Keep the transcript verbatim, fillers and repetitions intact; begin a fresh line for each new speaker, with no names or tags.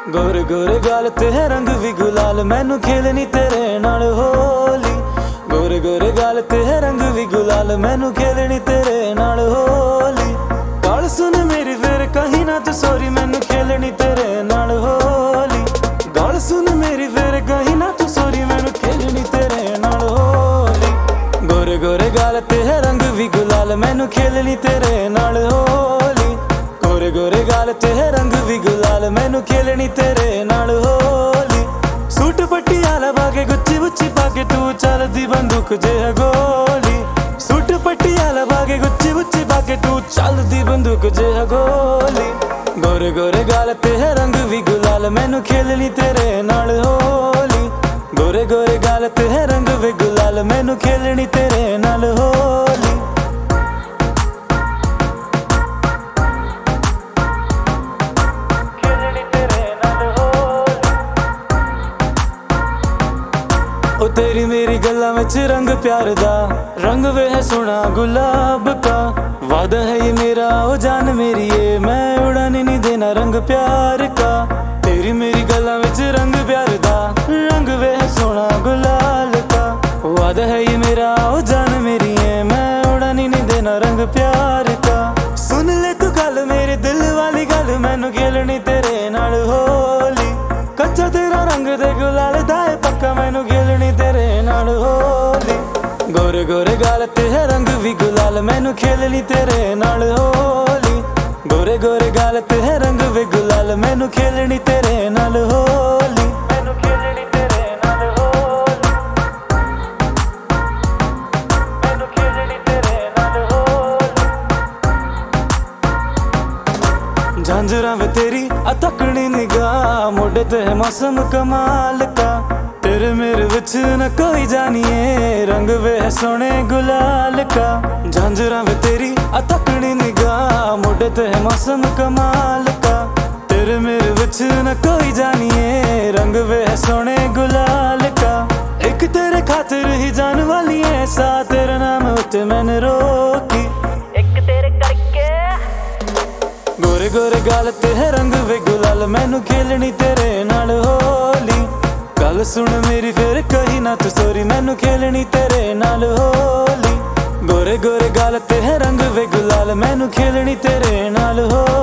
गोरे गोरे गाल ते है रंग भी गुलाल, मैनू खेलनी तेरे नाल होली। गोरे गोरे गाल ते है रंग भी गुलाल, मैनू खेलनी तेरे नाल होली। गाल सुन मेरी फिर कहीं ना तू सॉरी, मैनू खेलनी तेरे नाल होली। गाल सुन मेरी फिर कहीं ना तू सॉरी, मैनू खेलनी तेरे नाल होली। गोरे गोरे गाल ते है रंग भी गुलाल, मैनू खेलनी तेरे नाल होली। गोरे गोरे गाल ते है रंग भी गुलाल, मैनू खेलनी तेरे नाल होली। सूट पटियाला पाके गुच्ची गुच्ची पाके तू चलदी बंदूक जिहा गोली। सूट पटियाला पाके गुच्ची गुच्ची पाके तू चलदी बंदूक जिहा गोली। गोरे गोरे गाल ते है रंग भी गुलाल, मैनू खेलनी तेरे नाल होली। गोरे गोरे गाल ते है रंग भी गुलाल, मैनू खेलनी तेरे नाल होली। ओ तेरी मेरी गल्लां विच रंग प्यार दा, रंग वे है सोना गुलाब का। वादा है ये मेरा ओ जान मेरी ये, मैं उड़ाने नहीं देना रंग प्यार का। तेरी मेरी गल्लां विच रंग प्यार दा, रंग वे है सोना गुलाल का। वादा है ये मेरा ओ जान मेरी ये, मैं उड़ाने नहीं देना रंग प्यार का। सुन ले तू गल मेरे दिल वाली गल, मैनू खेलनी तेरे नाल होली। कच्चा तेरा रंग दे गुलाल दा है पक्का, मैनू खेलनी तेरे नाल होली। गोरे गोरे गाल ते है रंग भी गुलाल, मैनू खेलनी तेरे नाल होली। गोरे गोरे गाल ते है रंग भी गुलाल, मैनू खेलनी तेरे नाल होली। मैनू खेलनी तेरे नाल होली, मैनू खेलनी तेरे नाल होली। झांझरां वे तेरी आ तकनी निगाह, मोढे ते है मौसम कमाल का। तेरे मेरे विच न कोई जानिए, रंग वे है सोने गुलाल का। झांझरां वे तेरी आ तकनी निगाह, मोढे ते है मौसम कमाल का। तेरे मेरे विच न कोई जानिए, रंग वे है सोने गुलाल का। एक तेरे खातिर ही जान वाली है, सा तेरा नाम उत्ते मैंने रोकी।
एक तेरे करके
गोरे गोरे गाल ते है रंग वे गुलाल, मैनू खेलनी तेरे नाल होली। गल सुन मेरी फिर कहीं ना तू सॉरी, मैनू खेलनी तेरे नाल होली। गोरे गोरे गाल ते है रंग वे गुलाल, मैनू खेलनी तेरे नाल होली।